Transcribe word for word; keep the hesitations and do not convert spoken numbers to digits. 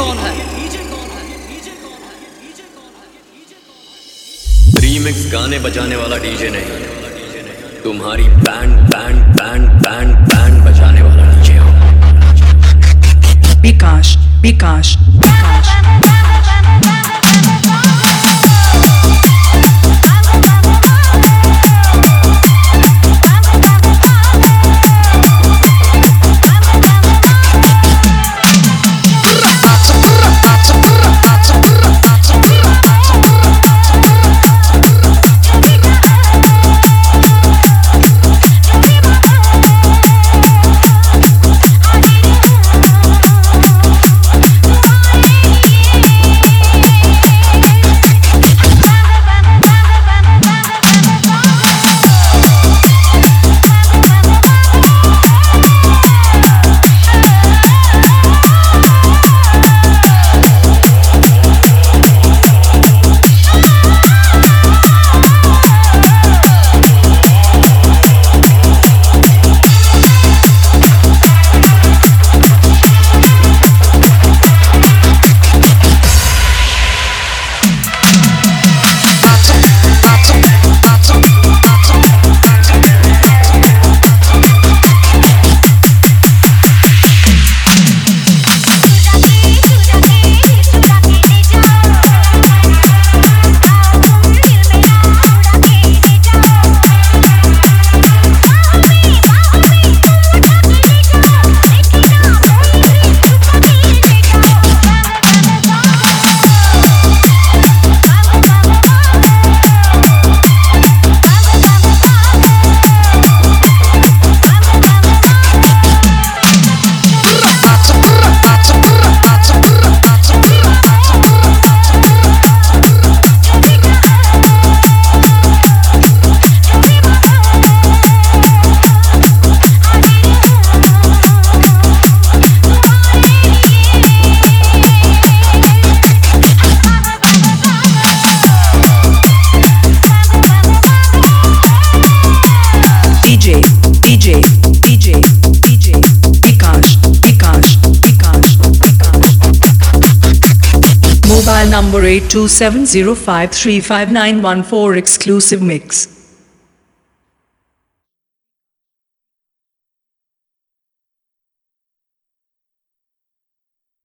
कौन है? रीमिक्स गाने बजाने वाला डीजे नहीं, तुम्हारी band band band band band बजाने वाला डीजे हो। Vikas Vikas Vikas DJ DJ DJ Vikas Vikas Vikas Vikas mobile number eight two seven zero five three five nine one four exclusive mix।